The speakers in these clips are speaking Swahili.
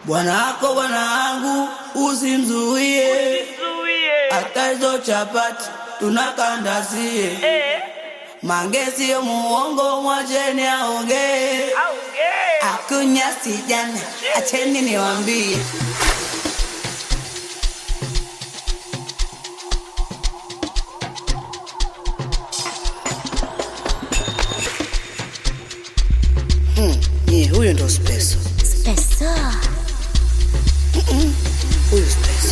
Bwanako bwanangu usimzuie, hata hizo chapati tunakandazie. Mange sio muongo, mwacheni aongee. Akunya sijana, acheni niwaambie. Huyo ndo Speso. Speso. Huyo Speso.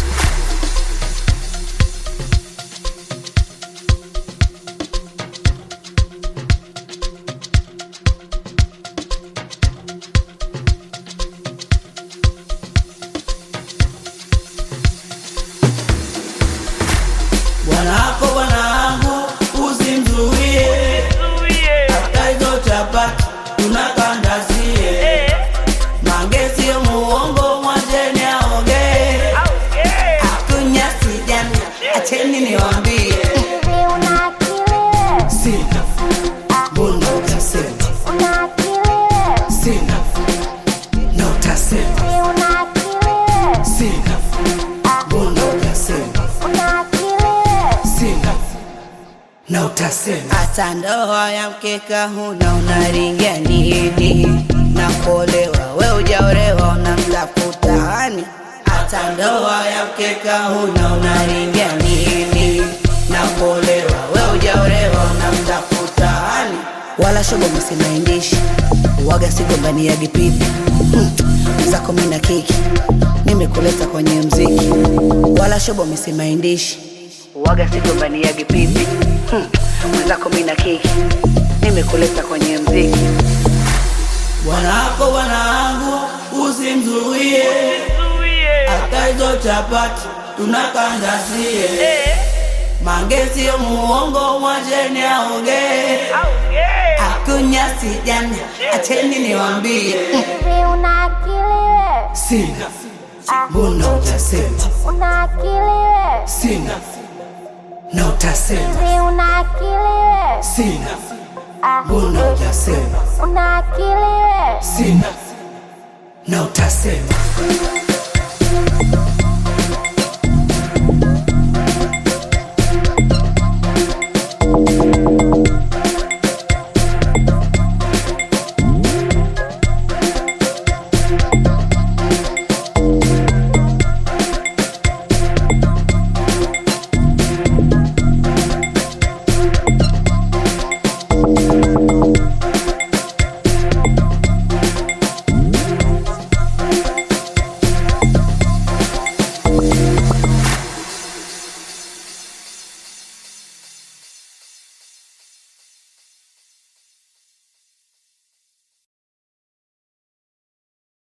Bwanako bwanangu usimzuie, hata hizo chapati tunakandazie. Mange sio muongo, mwacheni aongee. Akunya sijana, acheni niwaambie. Una akili. Sina, mbona utasema? Una akili. Sina, na utasema. Una akili. Sina, mbona utasema? Una akili. Sina, na utasema. Hata ndoa ya mkeka huna, unaringia nini? Na kuolewa we hujaolewa, unamtafuta hani? Hata ndoa ya mkeka huna, unaringia nini? Na kuolewa we hujaolewa, unamtafuta hani? Wala shobo msimaindishi, waga sigombani ya gipipi. Zako mina kiki, nimekuleta kwenye mziki. Wala shobo msimaindishi, waga sigombani ya gipipi. Zako mina kiki, nimekuleta kwenye mziki. Bwanako bwanangu usimzuie, hata hizo chapati tunakandazie. Mange sio muongo, mwacheni aongee. Akunya sijana, acheni niwaambie. Una akili. Sina, mbona utasema? Una akili. Sina, na utasema. Una akili. Sina, mbona utasema? Una akili. Sina, na utasema.